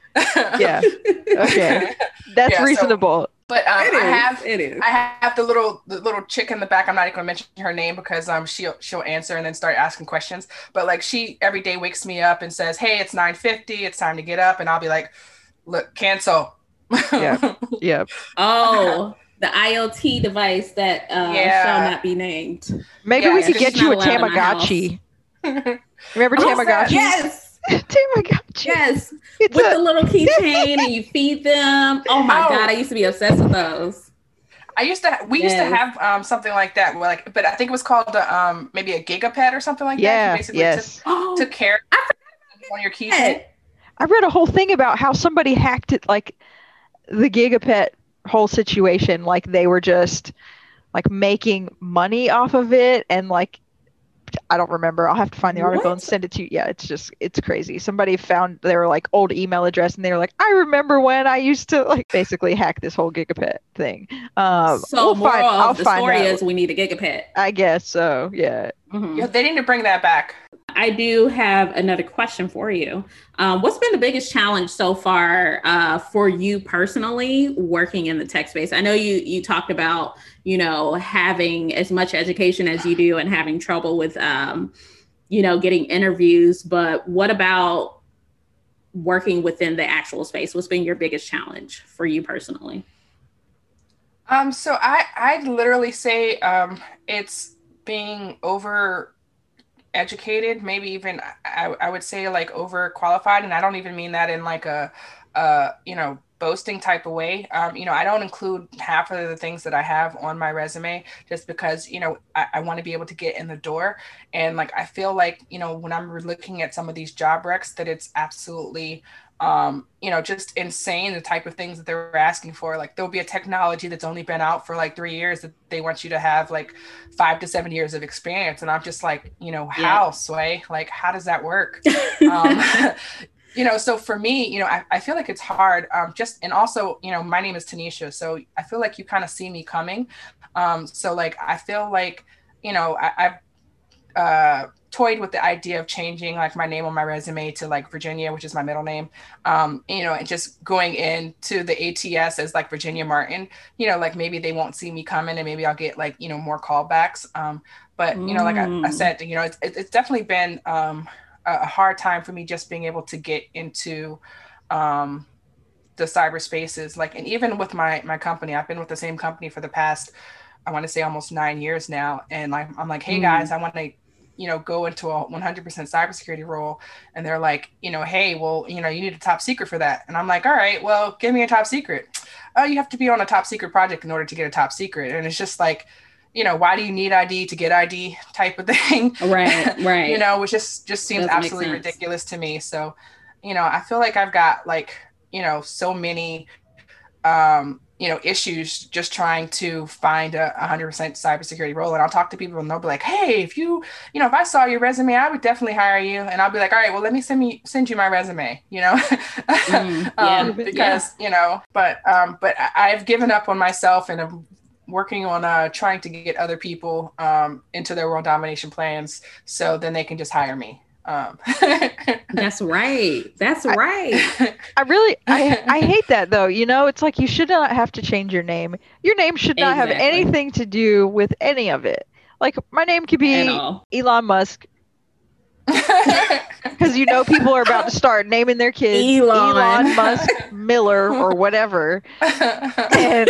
Yeah. Okay. That's yeah, reasonable. So, But um, it I is, have it is. I have the little the little chick in the back. I'm not even gonna mention her name because um she'll she'll answer and then start asking questions. But like she every day wakes me up and says, "Hey, it's nine fifty. It's time to get up." And I'll be like, "Look, cancel." Yeah. Yeah. Oh, the IoT device that uh, yeah. shall not be named. Maybe yeah, we could get you a Tamagotchi. Remember Tamagotchi? Yes. Tamagotchi. Yes. It's with a- the little keychain and you feed them. Oh my Oh. God, I used to be obsessed with those. I used to we used Yes. to have um something like that. Where like, but I think it was called uh, um maybe a Gigapet or something like that. Yeah. You basically Yes. took, Oh, took care on your keychain. I read a whole thing about how somebody hacked it, like the Gigapet whole situation. Like they were just like making money off of it, and like I don't remember. I'll have to find the article What? and send it to you. Yeah, it's just it's crazy. Somebody found their like old email address, and they were like, I remember when I used to like basically hack this whole Gigapet thing. Um, so we'll moral find, of I'll the find story out. is we need a Gigapet. I guess so. Yeah. Mhm. Yeah, they need to bring that back. I do have another question for you. Um, what's been the biggest challenge so far uh, for you personally working in the tech space? I know you you talked about, you know, having as much education as you do and having trouble with, um, you know, getting interviews. But what about working within the actual space? What's been your biggest challenge for you personally? Um, so I I literally say um it's being over educated, maybe even I, I would say like overqualified, and I don't even mean that in like a uh you know boasting type of way. Um, you know, I don't include half of the things that I have on my resume just because, you know, I, I want to be able to get in the door. And like, I feel like, you know, when I'm looking at some of these job recs, that it's absolutely, um, you know, just insane, the type of things that they're asking for. Like there'll be a technology that's only been out for like three years that they want you to have like five to seven years of experience. And I'm just like, you know, how, yeah. Sway, like, how does that work? um, you know, so for me, you know, I, I feel like it's hard, um, just, and also, you know, my name is Tanisha. So I feel like you kind of see me coming. Um, so like, I feel like, you know, I, I've, uh, toyed with the idea of changing like my name on my resume to like Virginia, which is my middle name, um, you know, and just going into the A T S as like Virginia Martin, you know, like maybe they won't see me coming and maybe I'll get like, you know, more callbacks. Um, but, you know, like I, I said, you know, it's, it's definitely been um, a hard time for me just being able to get into um, the cyberspaces. Like, and even with my, my company, I've been with the same company for the past, I want to say almost nine years now. And like, I'm like, hey guys, I want to, you know, go into a one hundred percent cybersecurity role. And they're like, you know, hey, well, you know, you need a top secret for that. And I'm like, all right, well, give me a top secret. Oh, you have to be on a top secret project in order to get a top secret. And it's just like, you know, why do you need I D to get I D type of thing? Right, right. You know, which just, just seems Doesn't absolutely ridiculous to me. So, you know, I feel like I've got like, you know, so many, um, you know, issues just trying to find a one hundred percent cybersecurity role. And I'll talk to people and they'll be like, hey, if you, you know, if I saw your resume, I would definitely hire you. And I'll be like, all right, well, let me send me, send you my resume, you know, mm, yeah, um, because, yeah. you know, but, um, but I've given up on myself and I'm working on uh, trying to get other people um, into their world domination plans. So then they can just hire me. Um. That's right. That's right. I, I really, I, I hate that though. You know, it's like you should not have to change your name. Your name should not exactly. have anything to do with any of it. Like my name could be Elon Musk. Because you know people are about to start naming their kids Elon, Elon Musk Miller or whatever. And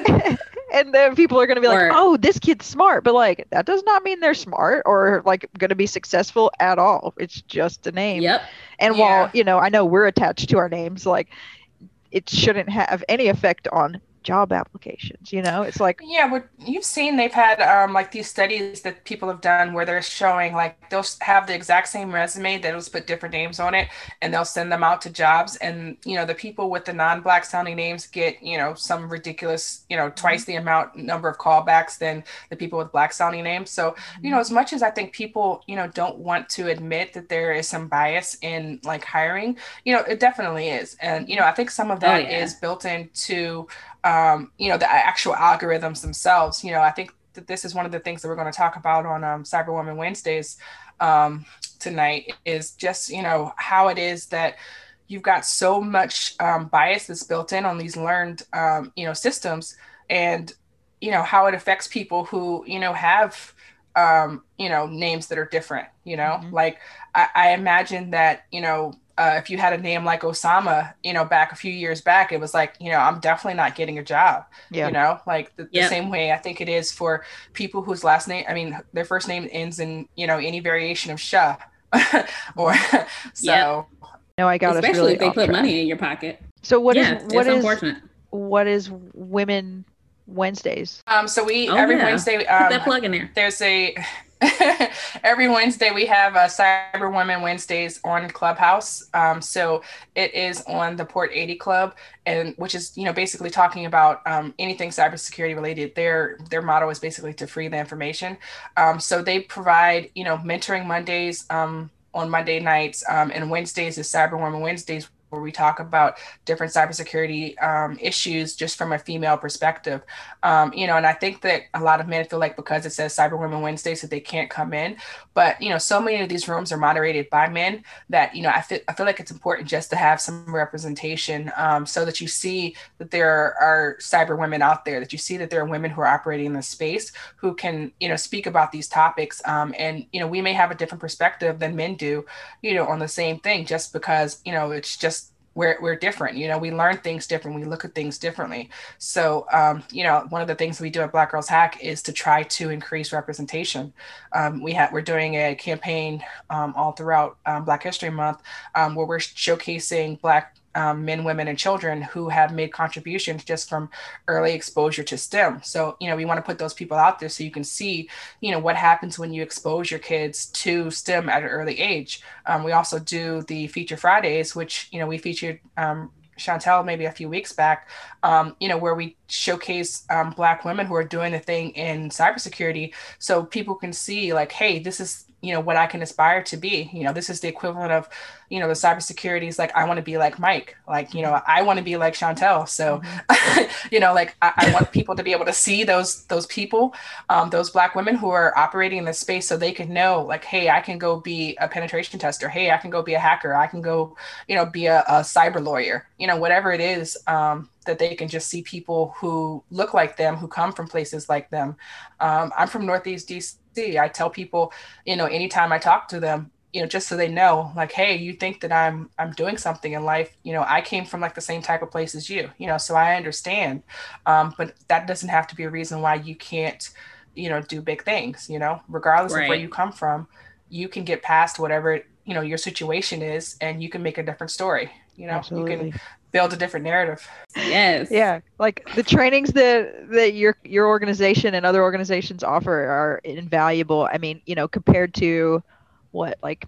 And then people are going to be like, or, oh, this kid's smart. But like, that does not mean they're smart or like going to be successful at all. It's just a name. Yep. And yeah. while, you know, I know we're attached to our names, like it shouldn't have any effect on job applications, you know. It's like, yeah, what you've seen, they've had um like these studies that people have done where they're showing like they'll have the exact same resume, they'll just put different names on it and they'll send them out to jobs, and you know the people with the non-black sounding names get, you know, some ridiculous, you know, twice the amount number of callbacks than the people with black sounding names. So you know, as much as I think people, you know, don't want to admit that there is some bias in like hiring, you know, it definitely is. And you know, I think some of that oh, yeah. is built into Um, you know, the actual algorithms themselves. You know, I think that this is one of the things that we're going to talk about on um, Cyber Women Wednesdays um, tonight is just, you know, how it is that you've got so much um, bias that's built in on these learned, um, you know, systems, and, you know, how it affects people who, you know, have, um, you know, names that are different, you know, mm-hmm. like I, I imagine that, you know, Uh, if you had a name like Osama, you know, back a few years back, it was like, you know, I'm definitely not getting a job, yeah. you know, like the, yeah. the same way I think it is for people whose last name, I mean, their first name ends in, you know, any variation of Shah or so. Yep. No, I got Especially really if they put track. money in your pocket. So what yeah, is, what it's is, unfortunate. what is Women Wednesdays? Um, so we, oh, every yeah. Wednesday, um, put that plug in there. There's a, every Wednesday we have a Cyber Women Wednesdays on Clubhouse. Um, so it is on the Port eighty Club, and which is, you know, basically talking about um, anything cybersecurity related. Their their motto is basically to free the information. Um, so they provide, you know, mentoring Mondays um, on Monday nights, um, and Wednesdays is Cyber Women Wednesdays, where we talk about different cybersecurity um, issues just from a female perspective. Um, you know, and I think that a lot of men feel like because it says Cyber Women Wednesdays that they can't come in. But, you know, so many of these rooms are moderated by men that, you know, I feel, I feel like it's important just to have some representation um, so that you see that there are cyber women out there, that you see that there are women who are operating in this space who can, you know, speak about these topics. Um, and, you know, we may have a different perspective than men do, you know, on the same thing, just because, you know, it's just, We're, we're different, you know, we learn things different. We look at things differently. So, um, you know, one of the things we do at Black Girls Hack is to try to increase representation. Um, we have, we're doing a campaign um, all throughout um, Black History Month um, where we're showcasing Black um, men, women, and children who have made contributions just from early exposure to STEM. So, you know, we want to put those people out there so you can see, you know, what happens when you expose your kids to STEM at an early age. Um, we also do the Feature Fridays, which, you know, we featured um, Chantel maybe a few weeks back, um, you know, where we showcase um, Black women who are doing the thing in cybersecurity, so people can see like, hey, this is, you know, what I can aspire to be. You know, this is the equivalent of, you know, the cybersecurity is like, I want to be like Mike, like, you know, I want to be like Chantel. So, mm-hmm. you know, like I, I want people to be able to see those, those people, um, those Black women who are operating in this space, so they can know like, hey, I can go be a penetration tester. Hey, I can go be a hacker. I can go, you know, be a, a cyber lawyer, you know, whatever it is, um, that they can just see people who look like them, who come from places like them. Um, I'm from Northeast D C. I tell people, you know, anytime I talk to them, you know, just so they know, like, hey, you think that I'm I'm doing something in life, you know, I came from like the same type of place as you, you know, so I understand. Um, but that doesn't have to be a reason why you can't, you know, do big things, you know, regardless right. of where you come from, you can get past whatever, you know, your situation is, and you can make a different story, you know, Absolutely. You can build a different narrative. Yes. Yeah. Like the trainings that, that your, your organization and other organizations offer are invaluable. I mean, you know, compared to what, like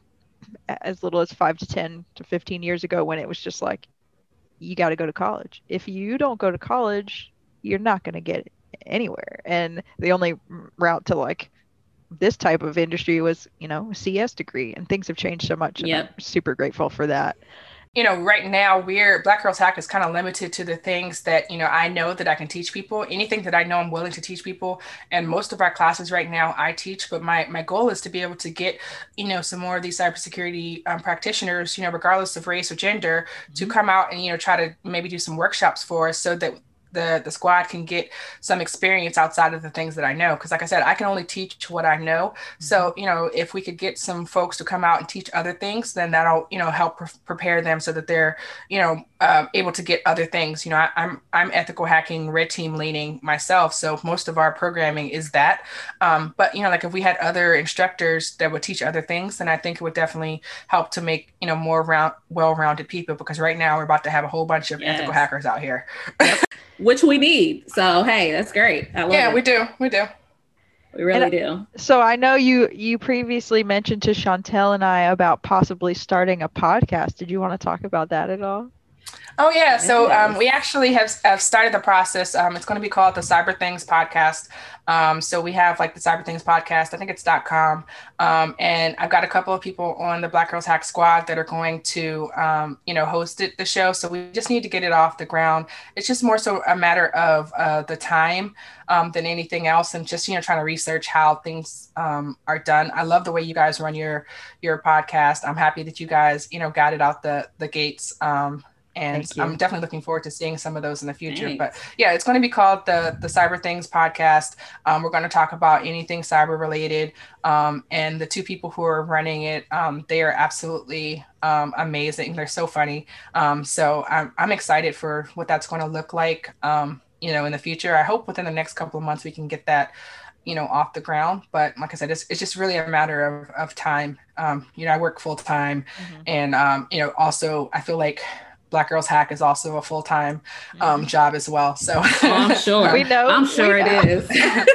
as little as five to ten to fifteen years ago, when it was just like, you got to go to college. If you don't go to college, you're not going to get anywhere. And the only route to like this type of industry was, you know, a C S degree, and things have changed so much. And yep. I'm super grateful for that. You know, right now we're Black Girls Hack is kind of limited to the things that, you know, I know that I can teach people, anything that I know I'm willing to teach people. And most of our classes right now I teach, but my, my goal is to be able to get, you know, some more of these cybersecurity um, practitioners, you know, regardless of race or gender, mm-hmm. to come out and, you know, try to maybe do some workshops for us, so that the the squad can get some experience outside of the things that I know. Because like I said, I can only teach what I know. Mm-hmm. So, you know, if we could get some folks to come out and teach other things, then that'll, you know, help pre- prepare them so that they're, you know, uh, able to get other things. You know, I, I'm I'm ethical hacking, red team leaning myself. So most of our programming is that. Um, but, you know, like if we had other instructors that would teach other things, then I think it would definitely help to make, you know, more round, well-rounded people. Because right now we're about to have a whole bunch of yes. ethical hackers out here. Yep. Which we need. So, hey, that's great. I love yeah, it. we do. We do. We really and, do. So I know you you previously mentioned to Chantel and I about possibly starting a podcast. Did you want to talk about that at all? Oh, yeah. So um, we actually have, have started the process. Um, it's going to be called the Cyber Things Podcast. Um, so we have like the Cyber Things Podcast. I think it's .com. Um, and I've got a couple of people on the Black Girls Hack Squad that are going to, um, you know, host it, the show. So we just need to get it off the ground. It's just more so a matter of uh, the time um, than anything else. And just, you know, trying to research how things um, are done. I love the way you guys run your your podcast. I'm happy that you guys, you know, got it out the, the gates. Um, And I'm definitely looking forward to seeing some of those in the future. Thanks. But yeah, it's going to be called the the Cyber Things Podcast. Um, we're going to talk about anything cyber related. Um, and the two people who are running it, um, they are absolutely um, amazing. They're so funny. Um, so I'm I'm excited for what that's going to look like, um, you know, in the future. I hope within the next couple of months we can get that, you know, off the ground. But like I said, it's, it's just really a matter of, of time. Um, you know, I work full time, mm-hmm. and, um, you know, also I feel like Black Girls Hack is also a full-time um, job as well. So oh, I'm sure. we know. I'm sure it is.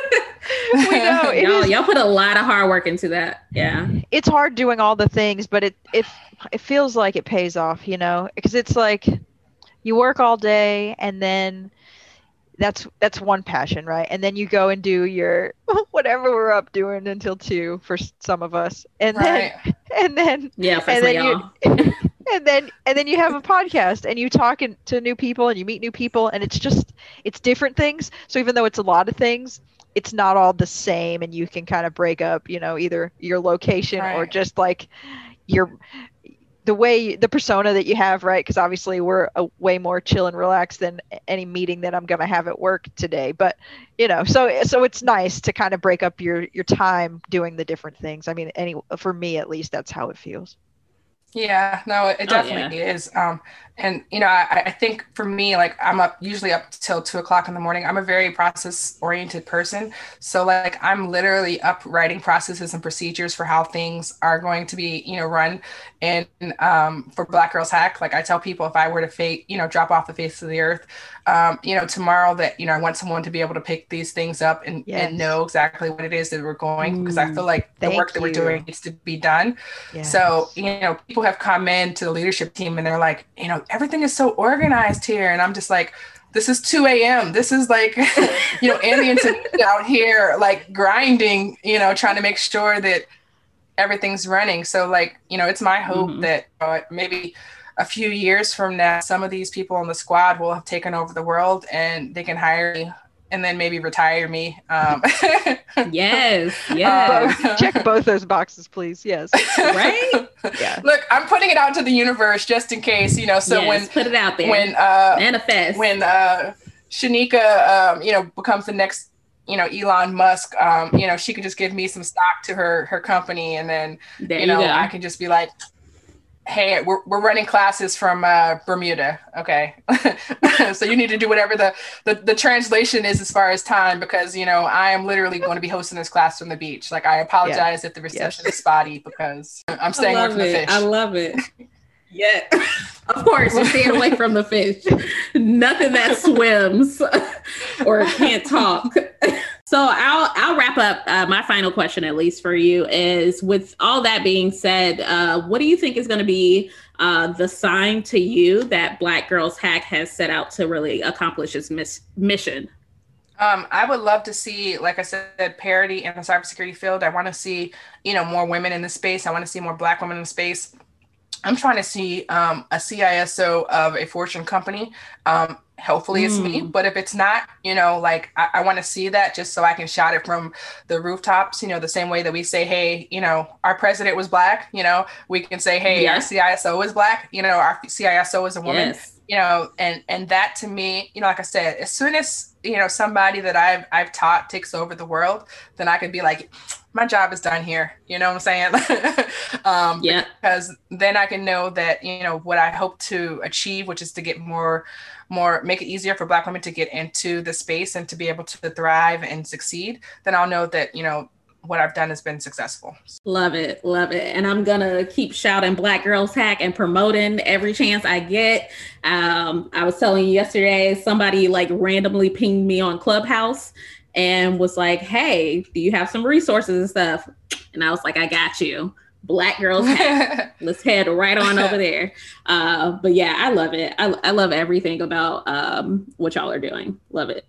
we know. It y'all, is. y'all put a lot of hard work into that. Yeah. It's hard doing all the things, but it it it feels like it pays off, you know, because it's like you work all day and then that's that's one passion, right? And then you go and do your whatever we're up doing until two for some of us, and right. then and then yeah, for and then y'all. you and then and then you have a podcast and you talk in, to new people and you meet new people, and it's just it's different things. So even though it's a lot of things, it's not all the same, and you can kind of break up, you know, either your location right. or just like your the way the persona that you have, right? Because obviously we're a way more chill and relaxed than any meeting that I'm going to have at work today. But, you know, so so it's nice to kind of break up your, your time doing the different things. I mean, any for me, at least, that's how it feels. Yeah, no, it definitely oh, yeah. is. Um, and you know, I, I think for me, like I'm up usually up till two o'clock in the morning. I'm a very process oriented person. So like I'm literally up writing processes and procedures for how things are going to be, you know, run. And um, for Black Girls Hack, like I tell people, if I were to fate, you know, drop off the face of the earth, um, you know, tomorrow, that, you know, I want someone to be able to pick these things up and, yes. and know exactly what it is that we're going, mm, because I feel like the work that you. we're doing needs to be done. Yes. So, you know, people have come in to the leadership team and they're like, you know, everything is so organized here. And I'm just like, this is two a.m. This is like, you know, Andy and out here, like grinding, you know, trying to make sure that everything's running. So like, you know, it's my hope mm-hmm. that uh, maybe a few years from now, some of these people on the squad will have taken over the world and they can hire me and then maybe retire me. Um, yes, yes. Um, Check both those boxes, please. Yes. Right? Yeah. Look, I'm putting it out to the universe just in case, you know, so yes, when- put it out there. When, uh, Manifest. When uh, Shanika, um, you know, becomes the next, you know, Elon Musk, um, you know, she could just give me some stock to her, her company. And then, there you know, you go. I can just be like, hey, we're we're running classes from uh, Bermuda. Okay. So you need to do whatever the, the, the translation is as far as time, because, you know, I am literally going to be hosting this class from the beach. Like, I apologize yeah. if the reception yes. is spotty, because I'm staying away from the fish. I love it. Yeah. Of course, you're staying away from the fish. Nothing that swims or can't talk. So I'll I'll wrap up. Uh, my final question, at least for you, is, with all that being said, uh, what do you think is going to be uh, the sign to you that Black Girls Hack has set out to really accomplish its mis- mission? Um, I would love to see, like I said, parity in the cybersecurity field. I want to see, you know, more women in the space. I want to see more Black women in the space. I'm trying to see um, a C I S O of a Fortune company. Um, hopefully it's mm. me, but if it's not, you know, like I, I want to see that just so I can shout it from the rooftops, you know, the same way that we say, hey, you know, our president was Black, you know, we can say, hey, yeah. our C I S O is Black, you know, our C I S O is a woman, yes. you know, and, and that to me, you know, like I said, as soon as, you know, somebody that I've, I've taught takes over the world, then I can be like, my job is done here. You know what I'm saying? um, yeah. Because then I can know that, you know, what I hope to achieve, which is to get more, more, make it easier for Black women to get into the space and to be able to thrive and succeed, then I'll know that, you know, what I've done has been successful. Love it. Love it. And I'm going to keep shouting Black Girls Hack and promoting every chance I get. Um, I was telling you yesterday, somebody like randomly pinged me on Clubhouse and was like, hey, do you have some resources and stuff? And I was like, I got you. Black Girls Hack. Let's head right on over there. Uh, but yeah, I love it. I, I love everything about um, what y'all are doing. Love it.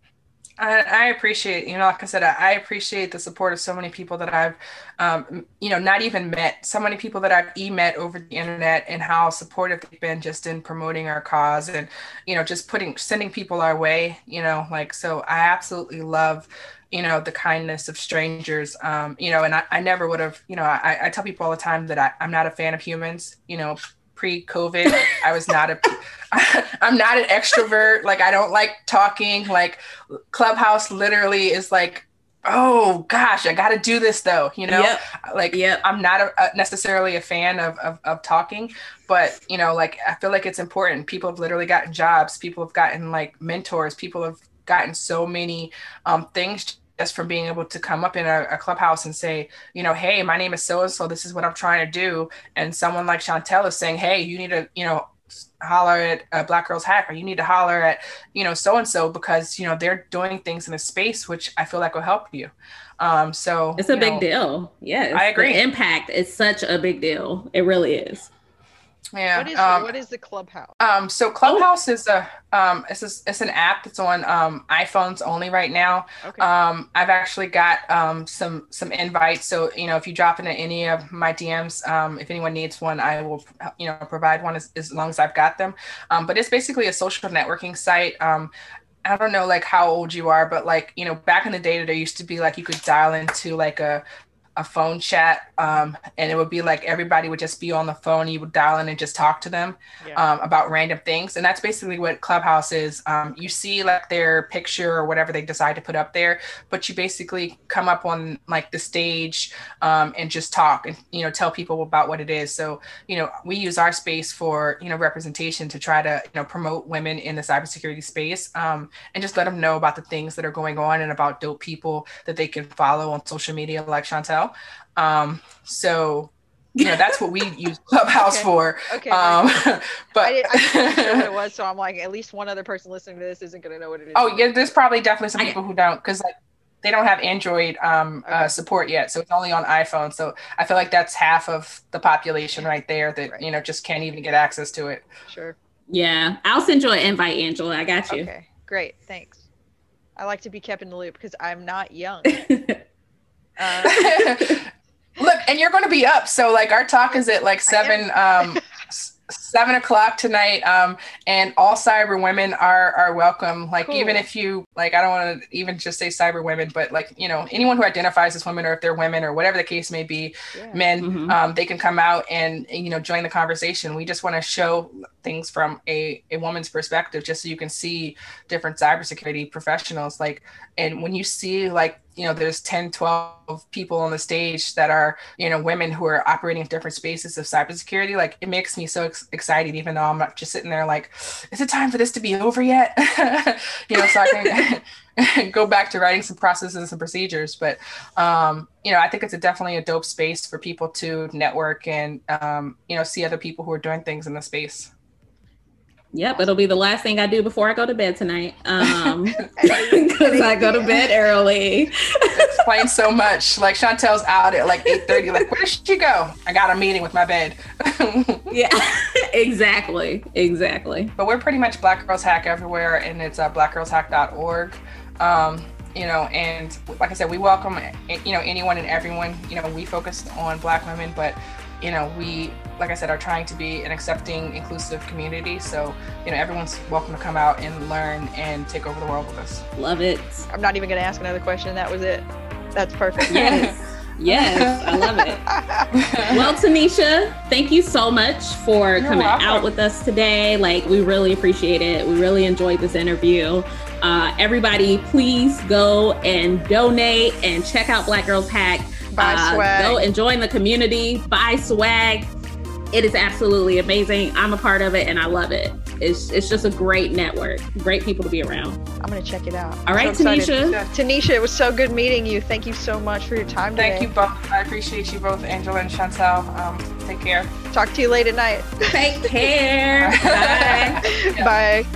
I, I appreciate, you know, like I said, I, I appreciate the support of so many people that I've, um, you know, not even met, so many people that I've e-met over the internet, and how supportive they've been just in promoting our cause and, you know, just putting, sending people our way, you know, like, so I absolutely love, you know, the kindness of strangers, um, you know, and I, I never would have, you know, I, I tell people all the time that I, I'm not a fan of humans, you know, pre-COVID, I was not a, I'm not an extrovert. Like, I don't like talking. Like, Clubhouse literally is like, oh gosh, I got to do this though. You know, yep. like, yep. I'm not a, a necessarily a fan of, of, of talking, but you know, like, I feel like it's important. People have literally gotten jobs. People have gotten like mentors. People have gotten so many um, things just from being able to come up in a, a Clubhouse and say, you know, hey, my name is so-and-so, this is what I'm trying to do. And someone like Chantel is saying, hey, you need to, you know, holler at uh, Black Girls Hack, or you need to holler at, you know, so-and-so, because, you know, they're doing things in a space which I feel like will help you. Um, so it's a big know, deal. Yeah. I agree. The impact is such a big deal. It really is. Yeah. What is, um, what is the Clubhouse? Um, so Clubhouse oh. is a um, it's a, it's an app that's on um, iPhones only right now. Okay. Um, I've actually got um, some some invites. So you know, if you drop into any of my D Ms, um, if anyone needs one, I will you know provide one as, as long as I've got them. Um, but it's basically a social networking site. Um, I don't know like how old you are, but like, you know, back in the day there used to be like you could dial into like a a phone chat, um, and it would be like everybody would just be on the phone. You would dial in and just talk to them yeah. um, about random things. And that's basically what Clubhouse is. Um, you see like their picture or whatever they decide to put up there, but you basically come up on like the stage um, and just talk and, you know, tell people about what it is. So, you know, we use our space for, you know, representation to try to, you know, promote women in the cybersecurity space um, and just let them know about the things that are going on and about dope people that they can follow on social media like Chantel. Um, so, you know, that's what we use Clubhouse okay. for. Okay. Um, but I didn't, I didn't know what it was. So I'm like, at least one other person listening to this isn't going to know what it is. Oh yeah. There's probably definitely some people who don't, cause like they don't have Android um, okay. uh, support yet. So it's only on iPhone. So I feel like that's half of the population right there that, right. you know, just can't even get access to it. Sure. Yeah. I'll send you an invite, Angela. I got you. Okay, great. Thanks. I like to be kept in the loop because I'm not young. Um, Look, and you're going to be up. So like our talk is at like seven, um, seven o'clock tonight. Um, and all cyber women are, are welcome. Like, cool. Even if you like, I don't want to even just say cyber women, but like, you know, anyone who identifies as women or if they're women or whatever the case may be, yeah. men, mm-hmm. um, they can come out and, you know, join the conversation. We just want to show things from a, a woman's perspective, just so you can see different cybersecurity professionals. Like, and when you see like, you know, there's ten, twelve people on the stage that are, you know, women who are operating in different spaces of cybersecurity. Like, it makes me so ex- excited, even though I'm not just sitting there like, is it time for this to be over yet? You know, so I can go back to writing some processes and procedures. But, um, you know, I think it's a, definitely a dope space for people to network and, um, you know, see other people who are doing things in the space. Yep, it'll be the last thing I do before I go to bed tonight. Um, because I go to bed early. It explains so much. Like Chantel's out at like eight thirty. Like, where did she go? I got a meeting with my bed. Yeah, exactly, exactly. But we're pretty much Black Girls Hack everywhere, and it's uh, black girls hack dot org. Um, you know, and like I said, we welcome you know anyone and everyone. You know, we focus on Black women, but you know, we, like I said, are trying to be an accepting, inclusive community. So, you know, everyone's welcome to come out and learn and take over the world with us. Love it. I'm not even going to ask another question. That was it. That's perfect. Yes. Yes, I love it. Well, Tanisha, thank you so much for You're coming welcome. out with us today. Like, we really appreciate it. We really enjoyed this interview. Uh, everybody, please go and donate and check out Black Girls Hack. Buy uh, swag. Go and join the community. Buy swag. It is absolutely amazing. I'm a part of it and I love it. It's it's just a great network. Great people to be around. I'm going to check it out. All right, so Tanisha. Tanisha, it was so good meeting you. Thank you so much for your time today. Thank you both. I appreciate you both, Angela and Chantel. Um, take care. Talk to you late at night. Take care. Bye. Yeah. Bye.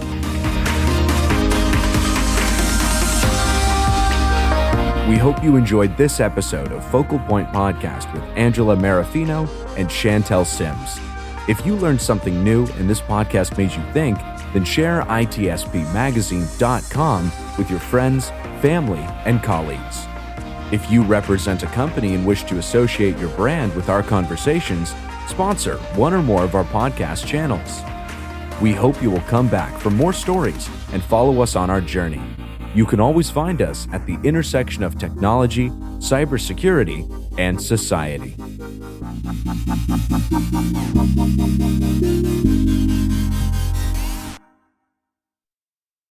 We hope you enjoyed this episode of Focal Point Podcast with Angela Marafino and Chantel Sims. If you learned something new and this podcast made you think, then share I T S P magazine dot com with your friends, family, and colleagues. If you represent a company and wish to associate your brand with our conversations, sponsor one or more of our podcast channels. We hope you will come back for more stories and follow us on our journey. You can always find us at the intersection of technology, cybersecurity, and society.